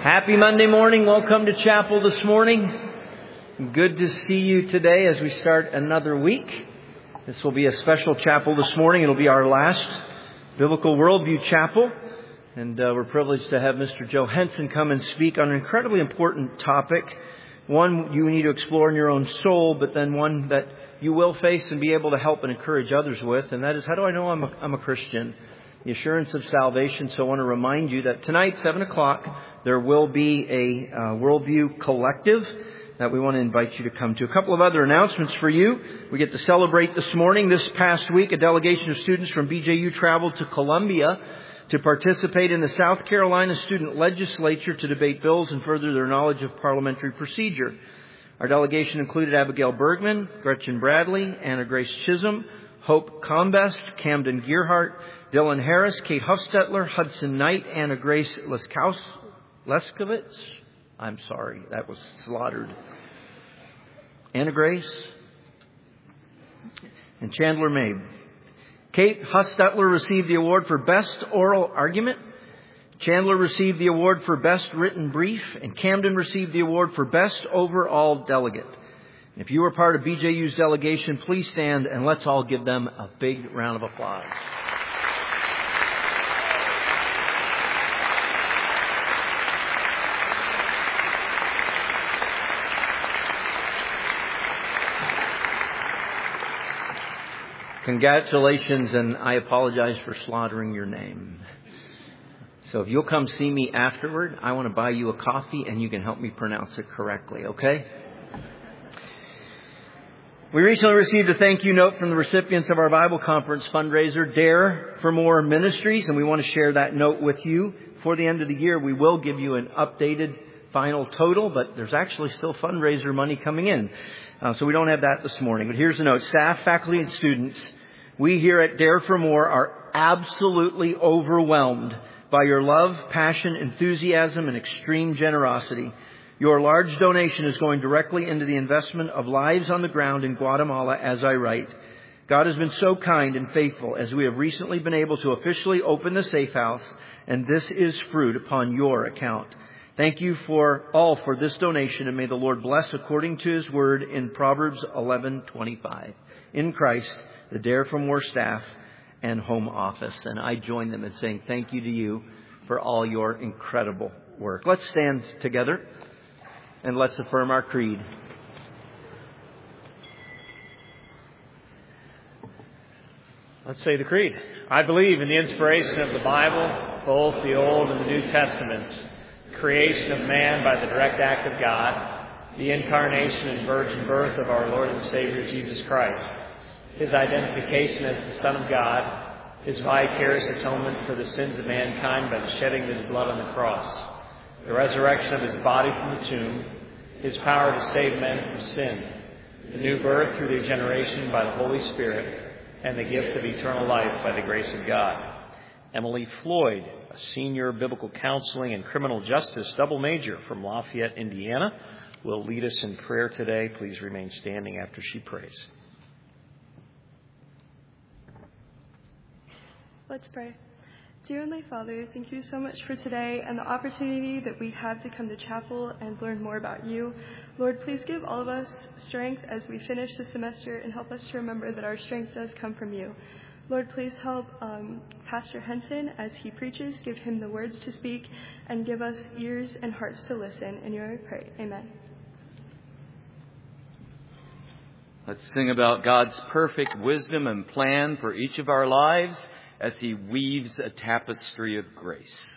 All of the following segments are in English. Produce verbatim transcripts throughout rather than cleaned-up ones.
Happy Monday morning. Welcome to chapel this morning. Good to see you today as we start another week. This will be a special chapel this morning. It'll be our last Biblical Worldview chapel. And uh, we're privileged to have Mister Joe Henson come and speak on an incredibly important topic. One you need to explore in your own soul, but then one that you will face and be able to help and encourage others with. And that is, how do I know I'm a, I'm a Christian? The assurance of salvation. So I want to remind you that tonight, seven o'clock, there will be a uh, Worldview Collective that we want to invite you to come to. A couple of other announcements for you. We get to celebrate this morning. This past week, a delegation of students from B J U traveled to Columbia to participate in the South Carolina Student Legislature to debate bills and further their knowledge of parliamentary procedure. Our delegation included Abigail Bergman, Gretchen Bradley, Anna Grace Chisholm, Hope Combest, Camden Gearhart, Dylan Harris, Kate Hufstetler, Hudson Knight, Anna Grace Leskaus, Leskovitz. I'm sorry, that was slaughtered. Anna Grace and Chandler Mabe. Kate Hufstetler received the award for Best Oral Argument. Chandler received the award for Best Written Brief. And Camden received the award for Best Overall Delegate. If you were part of B J U's delegation, please stand and let's all give them a big round of applause. Congratulations, and I apologize for slaughtering your name. So if you'll come see me afterward, I want to buy you a coffee and you can help me pronounce it correctly, okay? We recently received a thank you note from the recipients of our Bible Conference fundraiser, Dare for More Ministries, and we want to share that note with you. Before the end of the year, we will give you an updated final total, but there's actually still fundraiser money coming in. Uh, so we don't have that this morning. But here's the note. Staff, faculty, and students, we here at Dare for More are absolutely overwhelmed by your love, passion, enthusiasm, and extreme generosity. Your large donation is going directly into the investment of lives on the ground in Guatemala as I write. God has been so kind and faithful as we have recently been able to officially open the Safe House, and this is fruit upon your account. Thank you for all for this donation, and may the Lord bless according to His word in Proverbs eleven twenty-five. In Christ, the Dare for More staff and home office. And I join them in saying thank you to you for all your incredible work. Let's stand together and let's affirm our creed. Let's say the creed. I believe in the inspiration of the Bible, both the Old and the New Testaments, creation of man by the direct act of God, the incarnation and virgin birth of our Lord and Savior Jesus Christ, His identification as the Son of God, His vicarious atonement for the sins of mankind by the shedding of His blood on the cross, the resurrection of His body from the tomb, His power to save men from sin, the new birth through the regeneration by the Holy Spirit, and the gift of eternal life by the grace of God. Emily Floyd, a senior biblical counseling and criminal justice double major from Lafayette, Indiana, will lead us in prayer today. Please remain standing after she prays. Let's pray. Dear Heavenly Father, thank you so much for today and the opportunity that we have to come to chapel and learn more about you. Lord, please give all of us strength as we finish the semester and help us to remember that our strength does come from you. Lord, please help um, Pastor Henson as he preaches. Give him the words to speak and give us ears and hearts to listen. In your name I pray. Amen. Let's sing about God's perfect wisdom and plan for each of our lives as He weaves a tapestry of grace.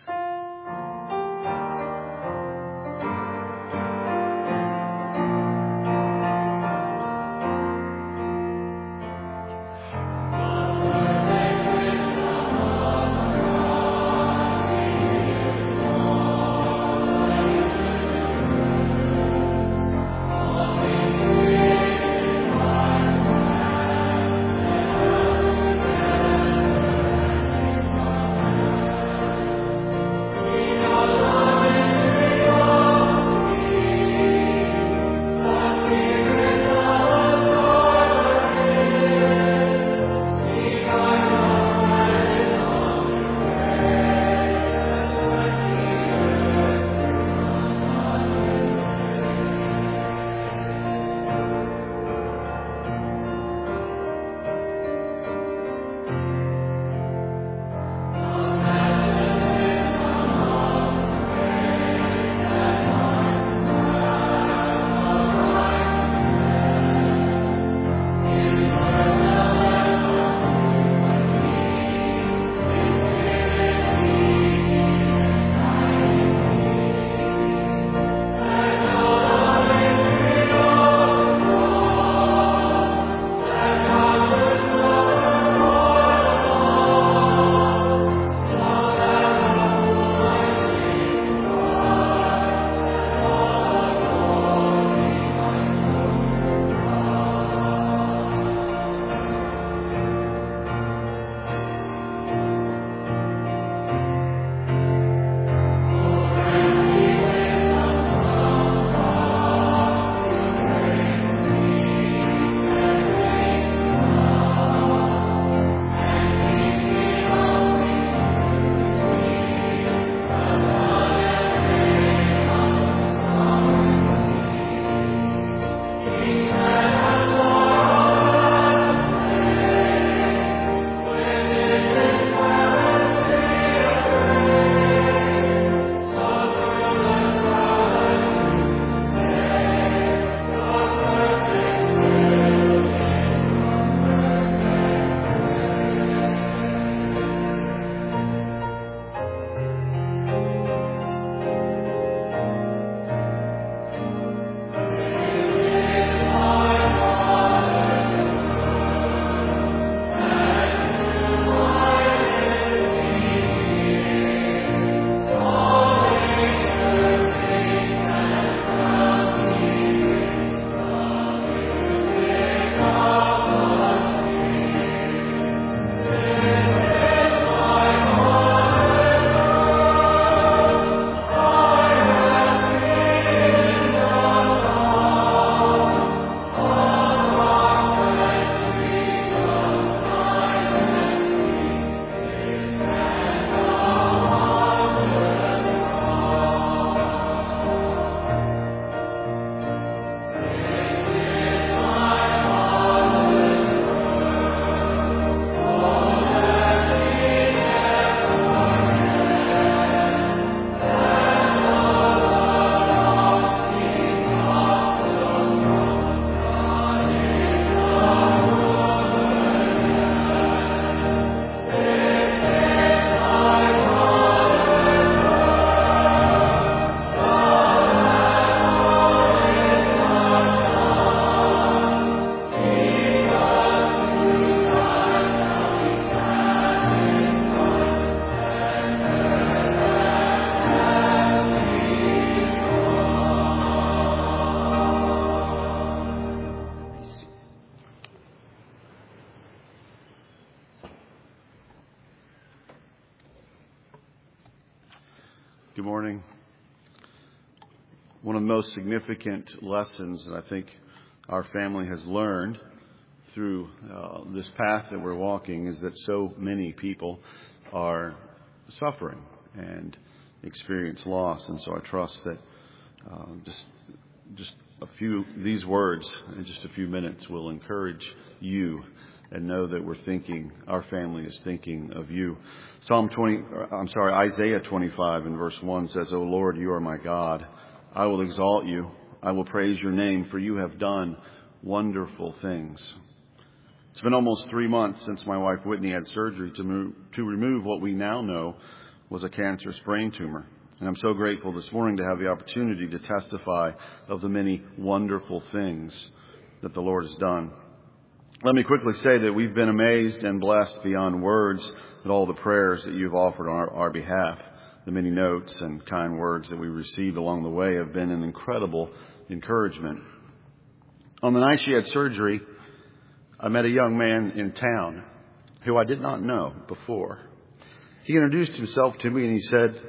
Good morning. One of the most significant lessons that I think our family has learned through uh, this path that we're walking is that so many people are suffering and experience loss. And so I trust that uh, just just a few these words in just a few minutes will encourage you and know that we're thinking, our family is thinking of you. Psalm twenty, I'm sorry, Isaiah twenty-five in verse one says, "O Lord, you are my God. I will exalt you. I will praise your name, for you have done wonderful things." It's been almost three months since my wife Whitney had surgery to move, to remove what we now know was a cancerous brain tumor. And I'm so grateful this morning to have the opportunity to testify of the many wonderful things that the Lord has done. Let me quickly say that we've been amazed and blessed beyond words at all the prayers that you've offered on our, our behalf. The many notes and kind words that we received along the way have been an incredible encouragement. On the night she had surgery, I met a young man in town who I did not know before. He introduced himself to me and he said,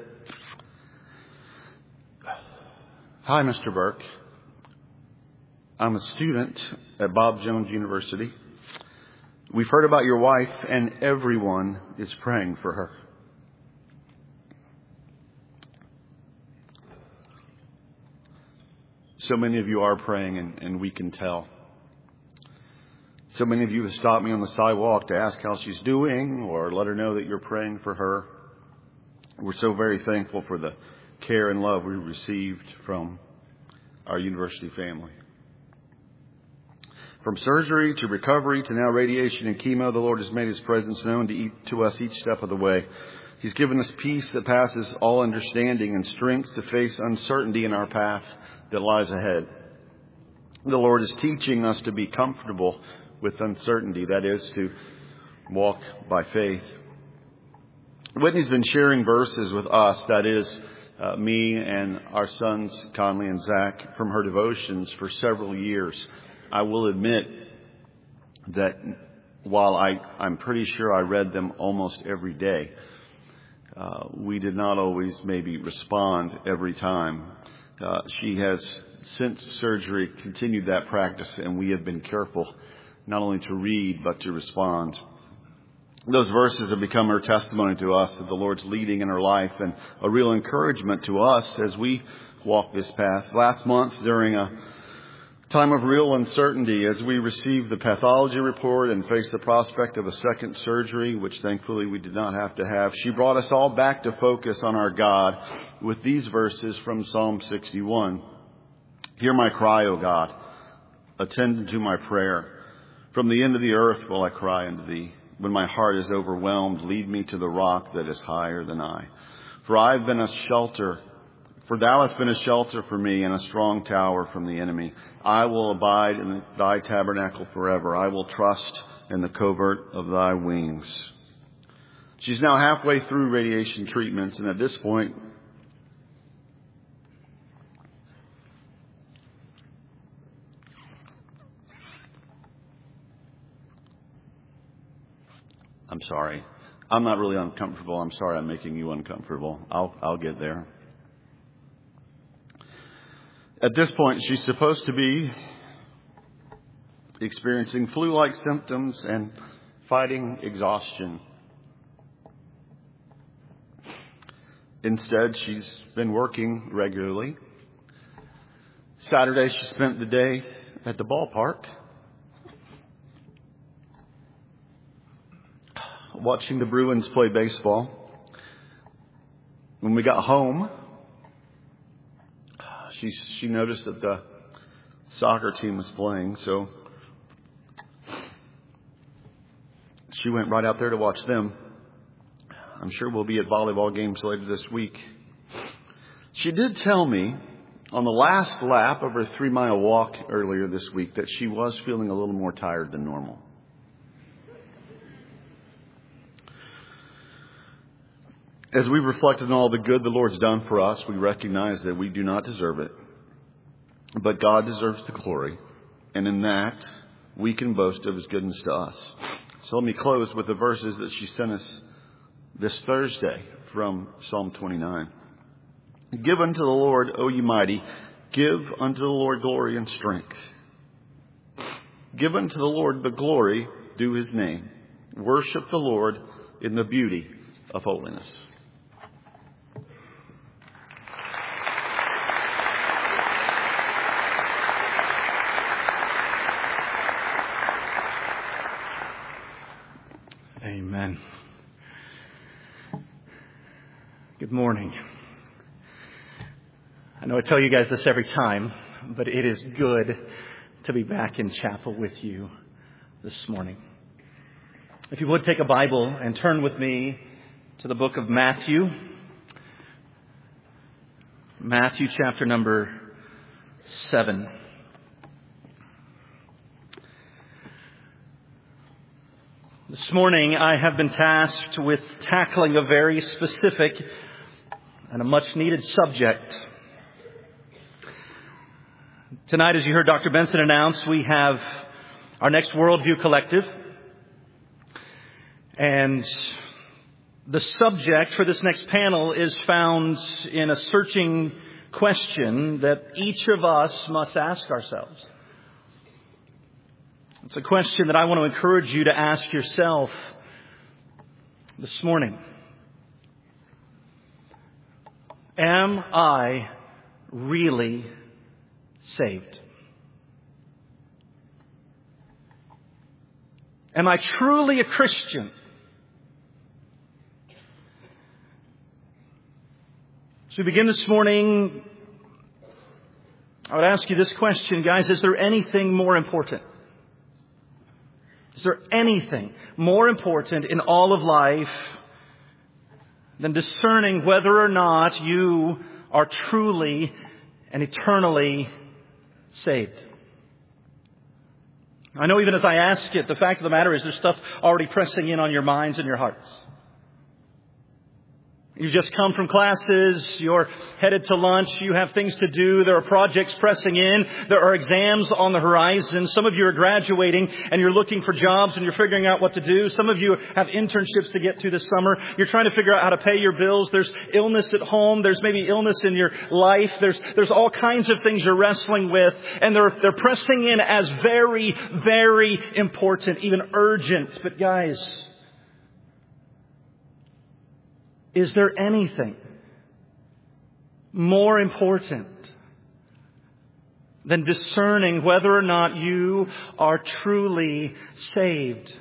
"Hi, Mister Burke. I'm a student at Bob Jones University. We've heard about your wife and everyone is praying for her." So many of you are praying and, and we can tell. So many of you have stopped me on the sidewalk to ask how she's doing or let her know that you're praying for her. We're so very thankful for the care and love we received from our university family. From surgery to recovery to now radiation and chemo, the Lord has made His presence known to, eat, to us each step of the way. He's given us peace that passes all understanding and strength to face uncertainty in our path that lies ahead. The Lord is teaching us to be comfortable with uncertainty, that is, to walk by faith. Whitney's been sharing verses with us, that is, uh, me and our sons, Conley and Zach, from her devotions for several years. I will admit that while I, I'm pretty sure I read them almost every day, uh, we did not always maybe respond every time. Uh, she has, since surgery, continued that practice, and we have been careful not only to read, but to respond. Those verses have become her testimony to us of the Lord's leading in her life and a real encouragement to us as we walk this path. Last month, during a time of real uncertainty, as we received the pathology report and faced the prospect of a second surgery, which thankfully we did not have to have, she brought us all back to focus on our God with these verses from Psalm sixty-one. "Hear my cry, O God. Attend to my prayer. From the end of the earth will I cry unto thee. When my heart is overwhelmed, lead me to the rock that is higher than I. For I have been a shelter For thou hast been a shelter for me and a strong tower from the enemy. I will abide in thy tabernacle forever. I will trust in the covert of thy wings." She's now halfway through radiation treatments, and at this point, I'm sorry. I'm not really uncomfortable. I'm sorry I'm making you uncomfortable. I'll, I'll get there. At this point, she's supposed to be experiencing flu-like symptoms and fighting exhaustion. Instead, she's been working regularly. Saturday, she spent the day at the ballpark watching the Bruins play baseball. When we got home, She she noticed that the soccer team was playing, so she went right out there to watch them. I'm sure we'll be at volleyball games later this week. She did tell me on the last lap of her three-mile walk earlier this week that she was feeling a little more tired than normal. As we reflect on all the good the Lord's done for us, we recognize that we do not deserve it. But God deserves the glory. And in that, we can boast of His goodness to us. So let me close with the verses that she sent us this Thursday from Psalm twenty-nine. Give unto the Lord, O ye mighty, give unto the Lord glory and strength. Give unto the Lord the glory due his name. Worship the Lord in the beauty of holiness. Amen. Good morning. I know I tell you guys this every time, but it is good to be back in chapel with you this morning. If you would take a Bible and turn with me to the book of Matthew. Matthew chapter number seven. This morning I have been tasked with tackling a very specific and a much needed subject. Tonight, as you heard Doctor Benson announce, we have our next Worldview Collective. And the subject for this next panel is found in a searching question that each of us must ask ourselves. It's a question that I want to encourage you to ask yourself this morning. Am I really saved? Am I truly a Christian? As we begin this morning, I would ask you this question, guys. Is there anything more important? Is there anything more important in all of life than discerning whether or not you are truly and eternally saved? I know even as I ask it, the fact of the matter is there's stuff already pressing in on your minds and your hearts. You've just come from classes, you're headed to lunch, you have things to do, there are projects pressing in, there are exams on the horizon. Some of you are graduating and you're looking for jobs and you're figuring out what to do. Some of you have internships to get to this summer. You're trying to figure out how to pay your bills. There's illness at home. There's maybe illness in your life. There's there's all kinds of things you're wrestling with, and they're they're pressing in as very, very important, even urgent. But guys, is there anything more important than discerning whether or not you are truly saved?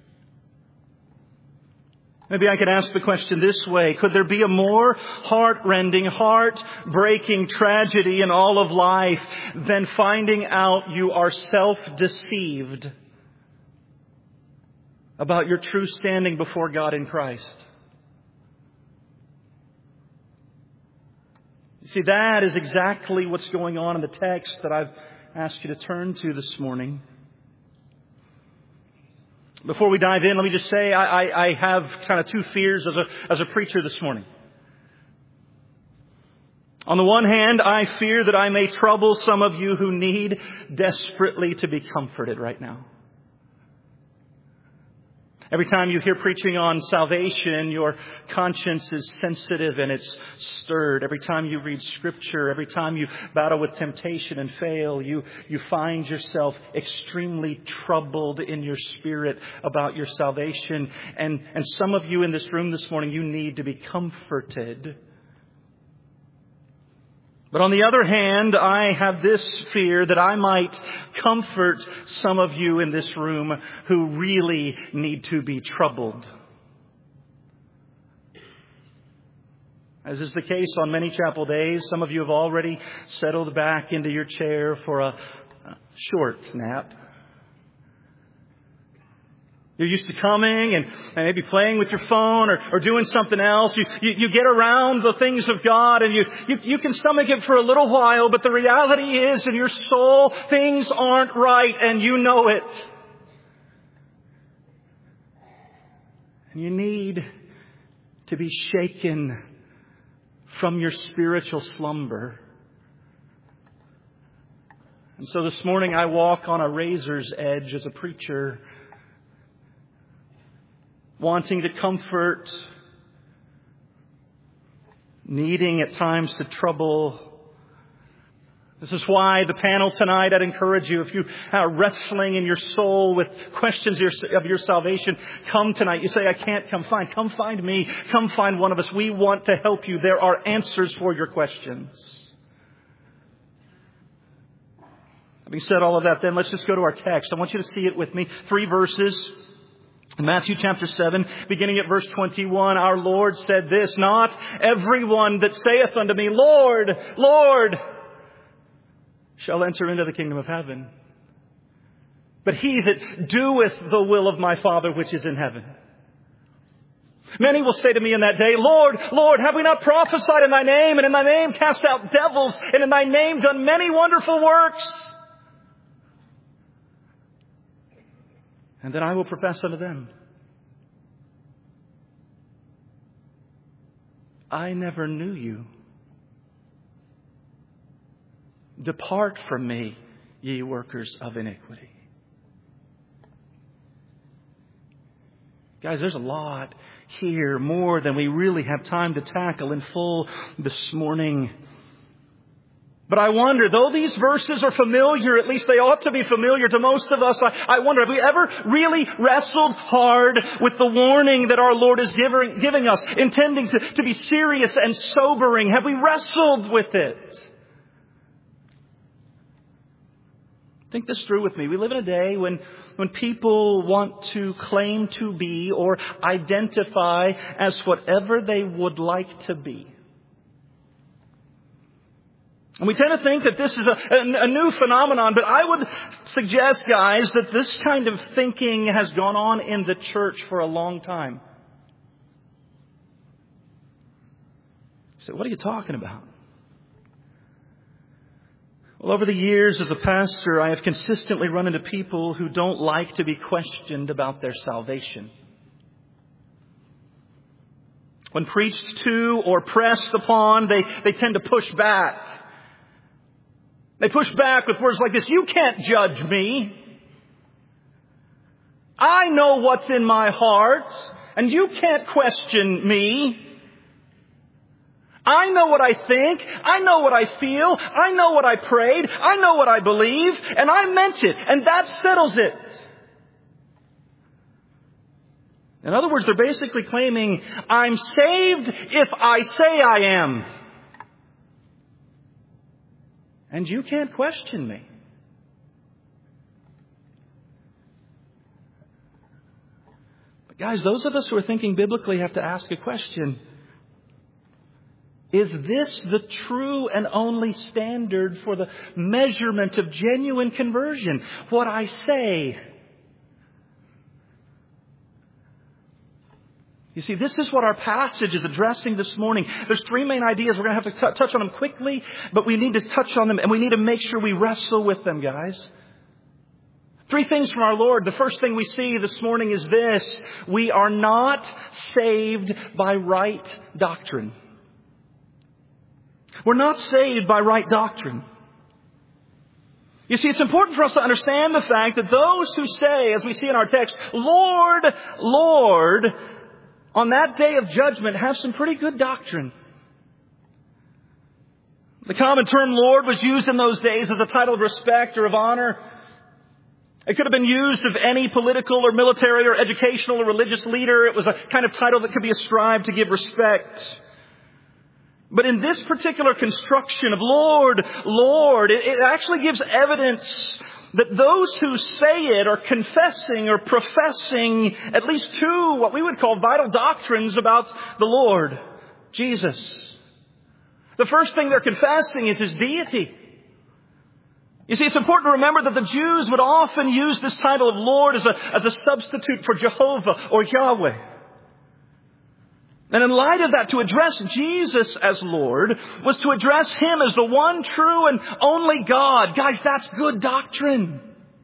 Maybe I could ask the question this way. Could there be a more heart-rending, heart-breaking tragedy in all of life than finding out you are self-deceived about your true standing before God in Christ? See, that is exactly what's going on in the text that I've asked you to turn to this morning. Before we dive in, let me just say I, I, I have kind of two fears as a, as a preacher this morning. On the one hand, I fear that I may trouble some of you who need desperately to be comforted right now. Every time you hear preaching on salvation, your conscience is sensitive and it's stirred. Every time you read Scripture, every time you battle with temptation and fail, you, you find yourself extremely troubled in your spirit about your salvation. And, and some of you in this room this morning, you need to be comforted. But on the other hand, I have this fear that I might comfort some of you in this room who really need to be troubled. As is the case on many chapel days, some of you have already settled back into your chair for a short nap. You're used to coming and, and maybe playing with your phone or, or doing something else. You, you, you get around the things of God and you, you, you can stomach it for a little while, but the reality is in your soul, things aren't right and you know it. And you need to be shaken from your spiritual slumber. And so this morning I walk on a razor's edge as a preacher, wanting to comfort needing at times to trouble. This is why the panel tonight, I'd encourage you, if you are wrestling in your soul with questions of your, of your salvation, come tonight. You say, I can't come find. Come find me. Come find one of us. We want to help you. There are answers for your questions. Having said all of that, then let's just go to our text. I want you to see it with me. Three verses. In Matthew chapter seven, beginning at verse twenty-one, our Lord said this, not everyone that saith unto me, Lord, Lord, shall enter into the kingdom of heaven, but he that doeth the will of my Father which is in heaven. Many will say to me in that day, Lord, Lord, have we not prophesied in thy name, and in thy name cast out devils, and in thy name done many wonderful works? And then I will profess unto them, I never knew you. Depart from me, ye workers of iniquity. Guys, there's a lot here, more than we really have time to tackle in full this morning. But I wonder, though these verses are familiar, at least they ought to be familiar to most of us, I, I wonder, have we ever really wrestled hard with the warning that our Lord is giving, giving us, intending to, to be serious and sobering? Have we wrestled with it? Think this through with me. We live in a day when, when people want to claim to be or identify as whatever they would like to be. And we tend to think that this is a, a, a new phenomenon, but I would suggest, guys, that this kind of thinking has gone on in the church for a long time. So what are you talking about? Well, over the years as a pastor, I have consistently run into people who don't like to be questioned about their salvation. When preached to or pressed upon, they, they tend to push back. They push back with words like this, you can't judge me. I know what's in my heart, and you can't question me. I know what I think. I know what I feel. I know what I prayed. I know what I believe. And I meant it. And that settles it. In other words, they're basically claiming, I'm saved if I say I am. And you can't question me. But guys, those of us who are thinking biblically have to ask a question. Is this the true and only standard for the measurement of genuine conversion? What I say. You see, this is what our passage is addressing this morning. There's three main ideas. We're going to have to t- touch on them quickly, but we need to touch on them and we need to make sure we wrestle with them, guys. Three things from our Lord. The first thing we see this morning is this. We are not saved by right doctrine. We're not saved by right doctrine. You see, it's important for us to understand the fact that those who say, as we see in our text, Lord, Lord, on that day of judgment have some pretty good doctrine. The common term Lord was used in those days as a title of respect or of honor. It could have been used of any political or military or educational or religious leader. It was a kind of title that could be ascribed to give respect. But in this particular construction of Lord, Lord, it actually gives evidence that those who say it are confessing or professing at least two, what we would call vital doctrines about the Lord, Jesus. The first thing they're confessing is His deity. You see, it's important to remember that the Jews would often use this title of Lord as a, as a substitute for Jehovah or Yahweh. And in light of that, to address Jesus as Lord was to address Him as the one true and only God. Guys, that's good doctrine.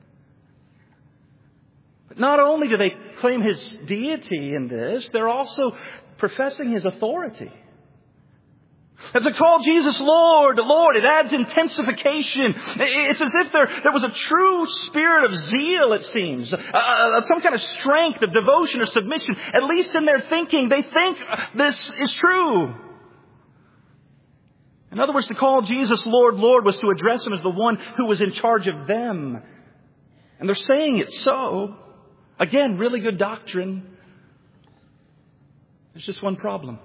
But not only do they claim His deity in this, they're also professing His authority. As they call Jesus Lord, Lord, it adds intensification. It's as if there, there was a true spirit of zeal, it seems. Uh, some kind of strength of devotion or submission. At least in their thinking, they think this is true. In other words, to call Jesus Lord, Lord was to address Him as the one who was in charge of them. And they're saying it so. Again, really good doctrine. There's just one problem.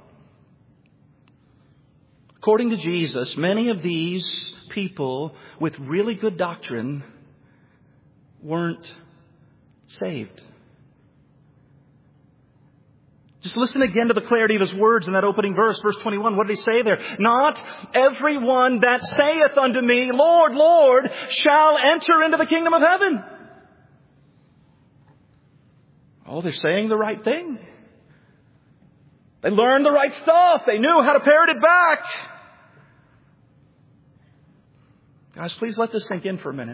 According to Jesus, many of these people with really good doctrine weren't saved. Just listen again to the clarity of His words in that opening verse, verse twenty-one. What did He say there? Not everyone that saith unto me, Lord, Lord, shall enter into the kingdom of heaven. Oh, they're saying the right thing. They learned the right stuff. They knew how to parrot it back. Guys, please let this sink in for a minute.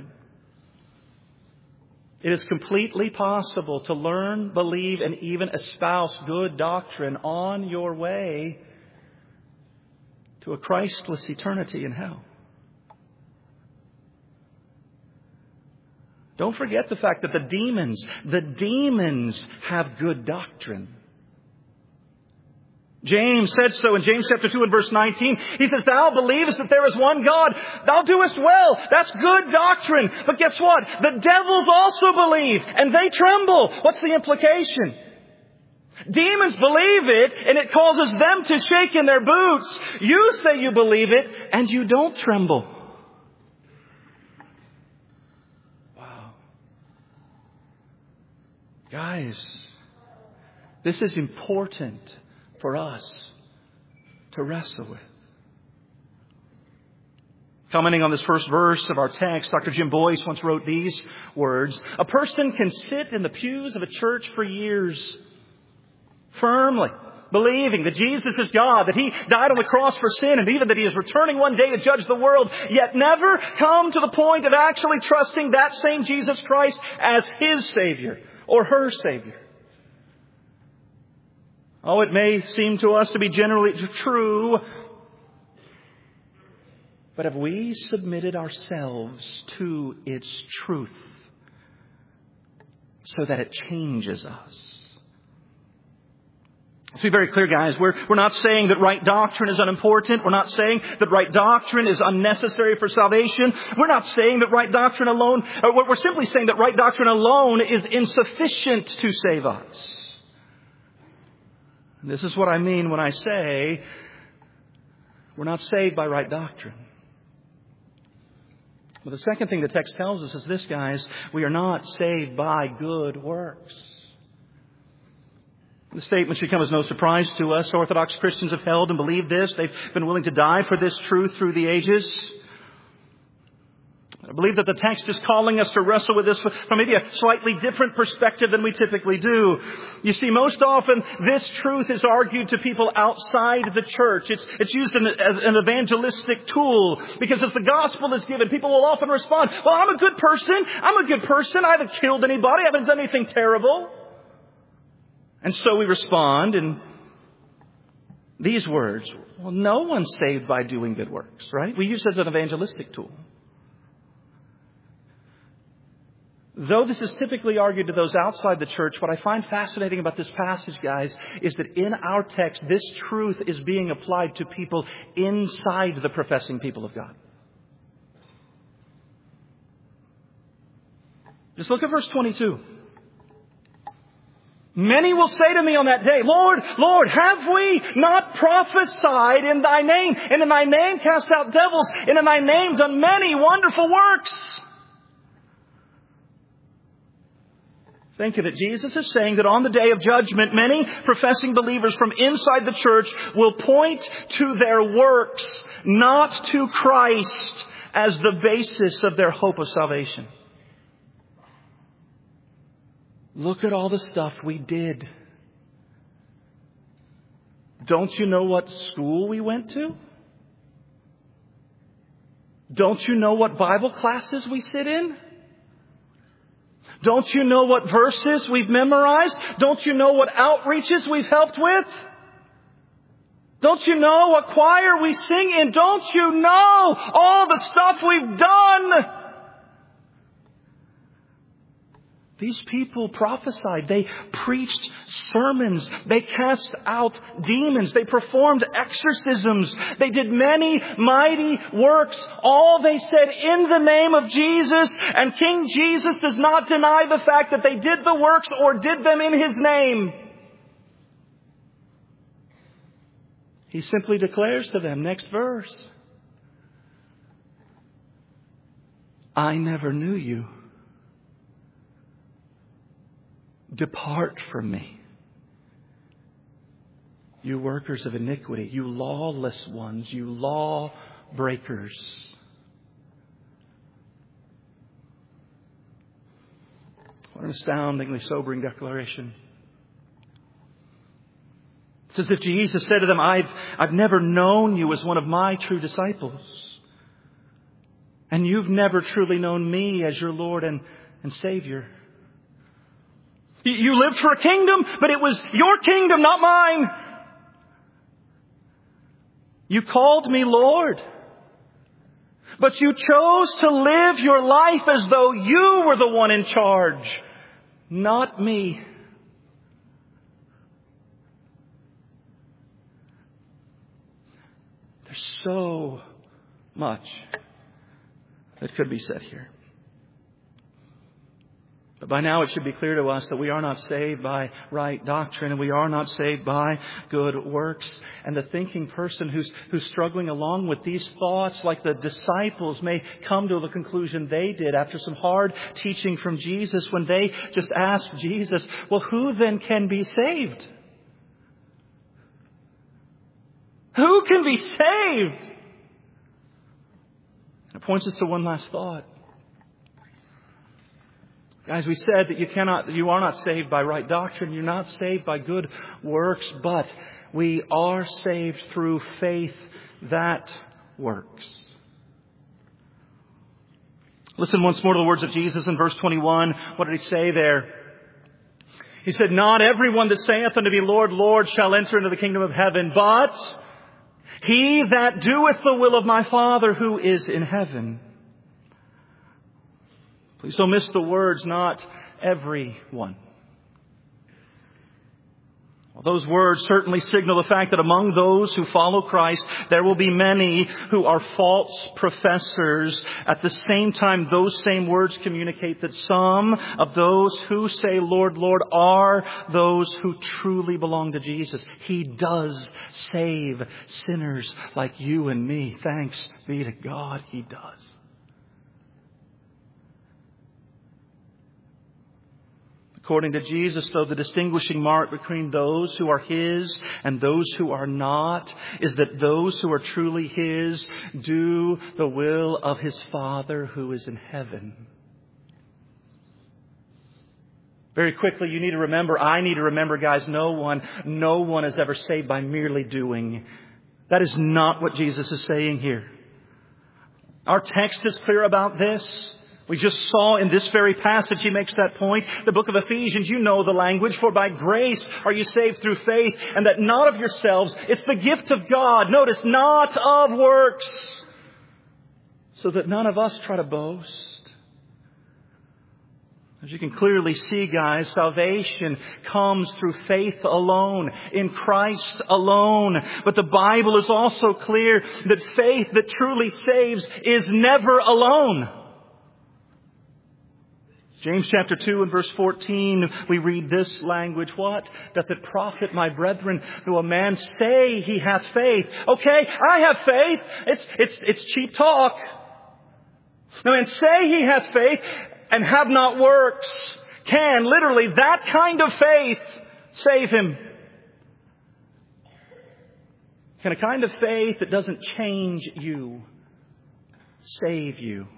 It is completely possible to learn, believe, and even espouse good doctrine on your way to a Christless eternity in hell. Don't forget the fact that the demons, the demons have good doctrine. James said so in James chapter two and verse nineteen. He says, thou believest that there is one God. Thou doest well. That's good doctrine. But guess what? The devils also believe and they tremble. What's the implication? Demons believe it and it causes them to shake in their boots. You say you believe it and you don't tremble. Wow. Guys, this is important for us to wrestle with. Commenting on this first verse of our text, Doctor Jim Boyce once wrote these words. A person can sit in the pews of a church for years, firmly believing that Jesus is God, that He died on the cross for sin, and even that He is returning one day to judge the world, yet never come to the point of actually trusting that same Jesus Christ as His Savior or her Savior. Oh, it may seem to us to be generally true, but have we submitted ourselves to its truth so that it changes us? Let's be very clear, guys. We're, we're not saying that right doctrine is unimportant. We're not saying that right doctrine is unnecessary for salvation. We're not saying that right doctrine alone, or we're simply saying that right doctrine alone is insufficient to save us. This is what I mean when I say we're not saved by right doctrine. Well, the second thing the text tells us is this, guys. We are not saved by good works. The statement should come as no surprise to us. Orthodox Christians have held and believed this. They've been willing to die for this truth through the ages. I believe that the text is calling us to wrestle with this from maybe a slightly different perspective than we typically do. You see, most often this truth is argued to people outside the church. It's, it's used in, as an evangelistic tool because as the gospel is given, people will often respond, well, I'm a good person. I'm a good person. I haven't killed anybody. I haven't done anything terrible. And so we respond in these words. Well, no one's saved by doing good works, right? We use it as an evangelistic tool. Though this is typically argued to those outside the church, what I find fascinating about this passage, guys, is that in our text, this truth is being applied to people inside the professing people of God. Just look at verse twenty-two. Many will say to me on that day, Lord, Lord, have we not prophesied in Thy name, and in Thy name cast out devils, and in Thy name done many wonderful works? Think of it. Jesus is saying that on the day of judgment, many professing believers from inside the church will point to their works, not to Christ as the basis of their hope of salvation. Look at all the stuff we did. Don't you know what school we went to? Don't you know what Bible classes we sit in? Don't you know what verses we've memorized? Don't you know what outreaches we've helped with? Don't you know what choir we sing in? Don't you know all the stuff we've done? These people prophesied. They preached sermons. They cast out demons. They performed exorcisms. They did many mighty works. All they said in the name of Jesus. And King Jesus does not deny the fact that they did the works or did them in His name. He simply declares to them, next verse, I never knew you. Depart from me, you workers of iniquity, you lawless ones, you law breakers. What an astoundingly sobering declaration. It's as if Jesus said to them, I've, I've never known you as one of my true disciples. And you've never truly known me as your Lord and, and Savior. You lived for a kingdom, but it was your kingdom, not mine. You called me Lord, but you chose to live your life as though you were the one in charge, not me. There's so much that could be said here. But by now it should be clear to us that we are not saved by right doctrine and we are not saved by good works. And the thinking person who's, who's struggling along with these thoughts, like the disciples, may come to the conclusion they did after some hard teaching from Jesus when they just asked Jesus, well, who then can be saved? Who can be saved? It points us to one last thought. Guys, we said that you cannot, you are not saved by right doctrine. You're not saved by good works, but we are saved through faith that works. Listen once more to the words of Jesus in verse twenty-one. What did He say there? He said, not everyone that saith unto me, Lord, Lord, shall enter into the kingdom of heaven, but he that doeth the will of my Father who is in heaven. Please don't miss the words, not everyone. Well, those words certainly signal the fact that among those who follow Christ, there will be many who are false professors. At the same time, those same words communicate that some of those who say, Lord, Lord, are those who truly belong to Jesus. He does save sinners like you and me. Thanks be to God, He does. According to Jesus, though, the distinguishing mark between those who are His and those who are not is that those who are truly His do the will of His Father who is in heaven. Very quickly, you need to remember, I need to remember, guys, no one, no one is ever saved by merely doing. That is not what Jesus is saying here. Our text is clear about this. We just saw in this very passage, he makes that point. The book of Ephesians, you know the language. For by grace are you saved through faith, and that not of yourselves. It's the gift of God. Notice, not of works. So that none of us try to boast. As you can clearly see, guys, salvation comes through faith alone, in Christ alone. But the Bible is also clear that faith that truly saves is never alone. James chapter two and verse fourteen, we read this language. What? Doth it profit, my brethren, though a man say he hath faith? Okay, I have faith. It's, it's, it's cheap talk. No man say he hath faith and have not works. Can literally that kind of faith save him? Can a kind of faith that doesn't change you save you?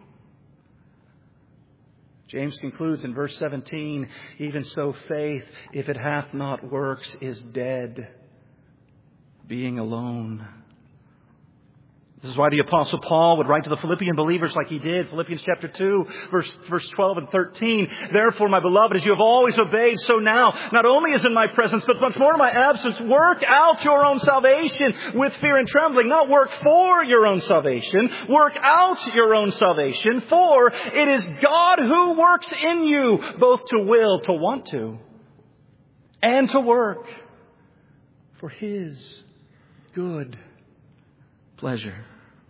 James concludes in verse seventeen, even so faith, if it hath not works, is dead, being alone. This is why the Apostle Paul would write to the Philippian believers like he did. Philippians chapter two, verse, verse twelve and thirteen. Therefore, my beloved, as you have always obeyed, so now, not only as in my presence, but much more in my absence, work out your own salvation with fear and trembling. Not work for your own salvation. Work out your own salvation. For it is God who works in you, both to will, to want to, and to work for His good pleasure.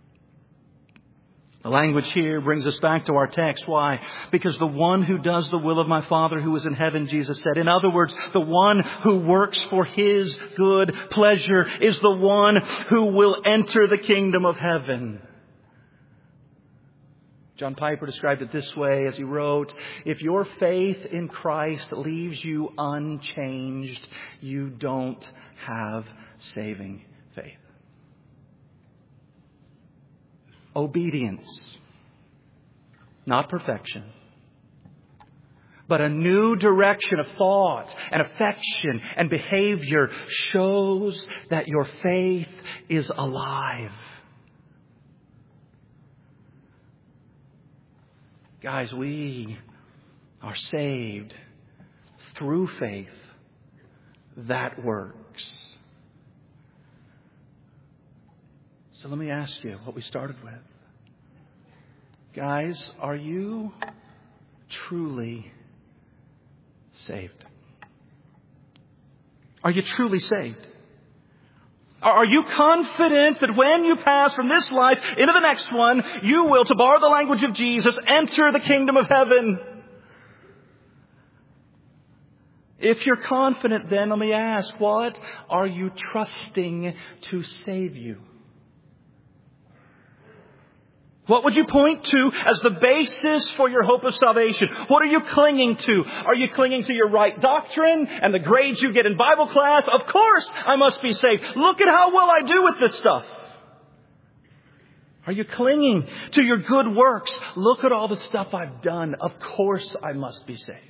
The language here brings us back to our text. Why? Because the one who does the will of my Father who is in heaven, Jesus said. In other words, the one who works for His good pleasure is the one who will enter the kingdom of heaven. John Piper described it this way as he wrote, if your faith in Christ leaves you unchanged, you don't have saving faith. Obedience, not perfection, but a new direction of thought and affection and behavior shows that your faith is alive. Guys, we are saved through faith that works. So let me ask you what we started with. Guys, are you truly saved? Are you truly saved? Are you confident that when you pass from this life into the next one, you will, to borrow the language of Jesus, enter the kingdom of heaven? If you're confident, then let me ask, what are you trusting to save you? What would you point to as the basis for your hope of salvation? What are you clinging to? Are you clinging to your right doctrine and the grades you get in Bible class? Of course I must be saved. Look at how well I do with this stuff. Are you clinging to your good works? Look at all the stuff I've done. Of course I must be saved.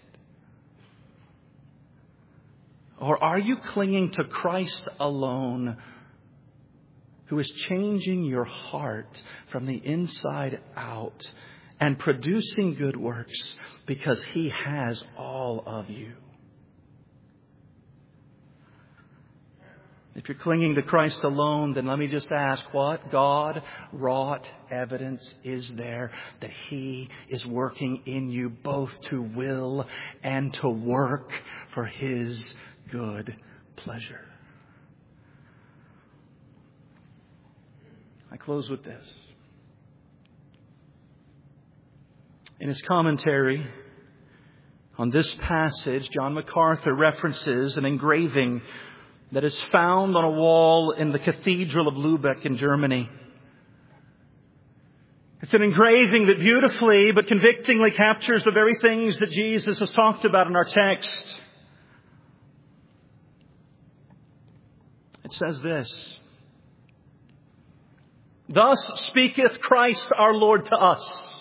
Or are you clinging to Christ alone, who is changing your heart from the inside out and producing good works because He has all of you? If you're clinging to Christ alone, then let me just ask, what God-wrought evidence is there that He is working in you both to will and to work for His good pleasure? I close with this. In his commentary on this passage, John MacArthur references an engraving that is found on a wall in the Cathedral of Lübeck in Germany. It's an engraving that beautifully but convictingly captures the very things that Jesus has talked about in our text. It says this: thus speaketh Christ our Lord to us.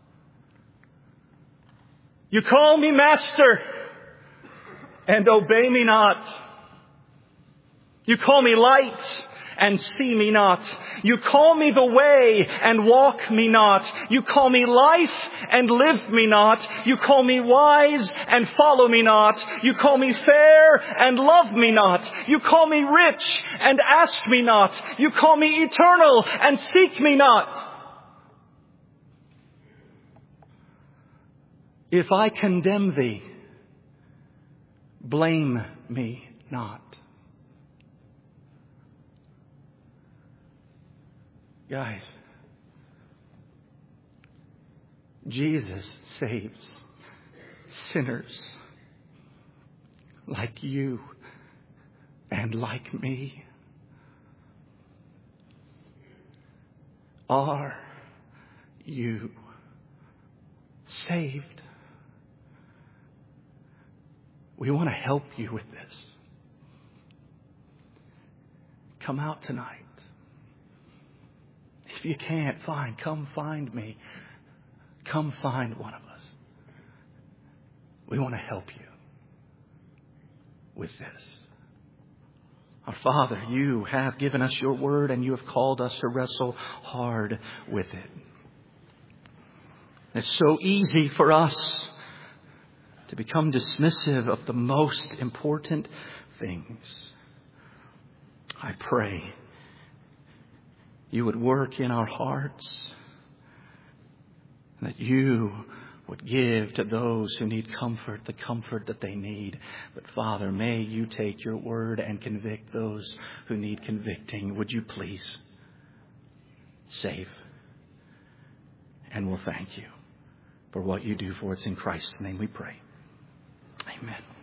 You call me Master, and obey me not. You call me Light, and see me not. You call me the way, and walk me not. You call me Life, and live me not. You call me Wise, and follow me not. You call me Fair, and love me not. You call me Rich, and ask me not. You call me Eternal, and seek me not. If I condemn thee, blame me not. Guys, Jesus saves sinners like you and like me. Are you saved? We want to help you with this. Come out tonight. If you can't, fine, come find me. Come find one of us. We want to help you with this. Our Father, you have given us your word and you have called us to wrestle hard with it. It's so easy for us to become dismissive of the most important things. I pray you would work in our hearts, that you would give to those who need comfort the comfort that they need. But Father, may you take your word and convict those who need convicting. Would you please save? And we'll thank you for what you do for us. In Christ's name we pray. Amen.